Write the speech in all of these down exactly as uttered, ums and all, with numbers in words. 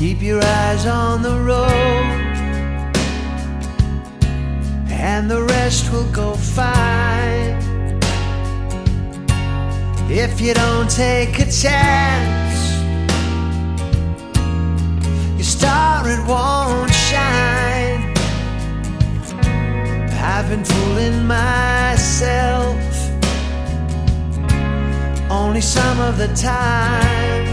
Keep your eyes on the road, and the rest will go fine. If you don't take a chance, your star it won't shine. I've been fooling myself only some of the time.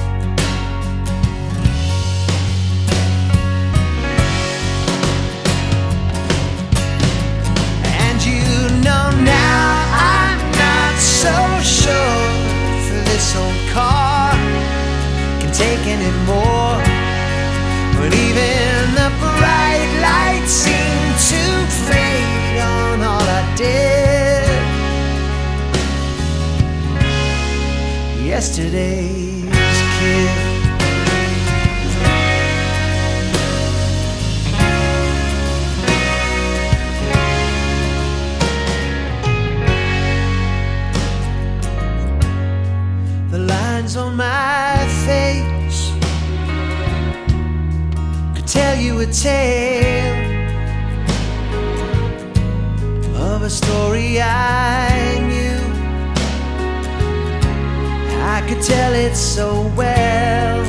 And you know now I'm not so sure for this old car can take any more. But even the bright lights seem to fade on all I did yesterday's kid. The lines on my face could tell you a tale of a story I knew. I could tell it so well,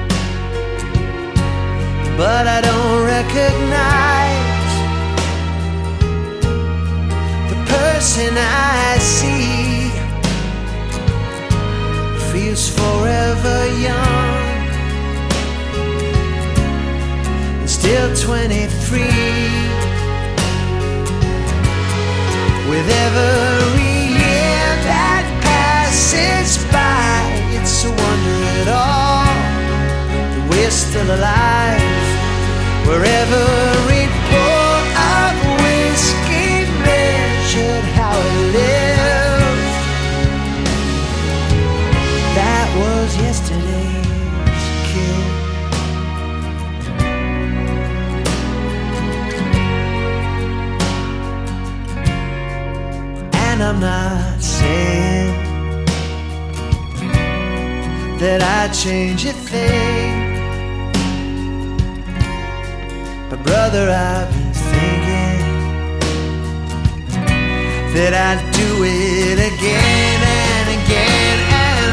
but I don't recognize the person I see. Feels forever young and still twenty-three. With every year that passes by, it's a wonder at all that we're still alive. Where every pour of whiskey measured how it lived. That was yesterday's kid. And I'm not saying that I'd change a thing, but brother, I've been thinking that I'd do it again and again and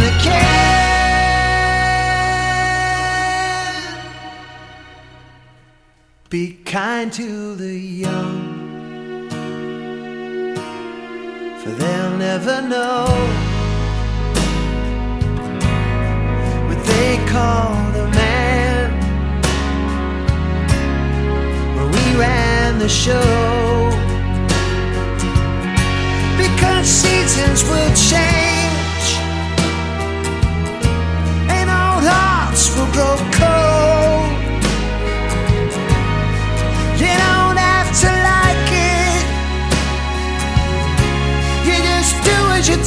again. Be kind to the young, for they'll never know what they called a man when we ran the show. Because seasons will change and old hearts will grow cold. You don't have to like it, you just do as you're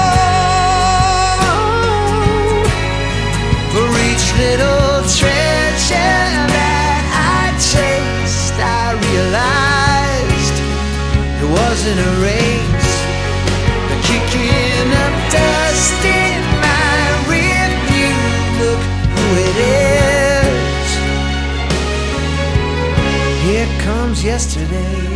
told. For each little treasure that I chased, I realized it wasn't a race, but kicking up dust in my rear view. Look who it is. Here comes yesterday.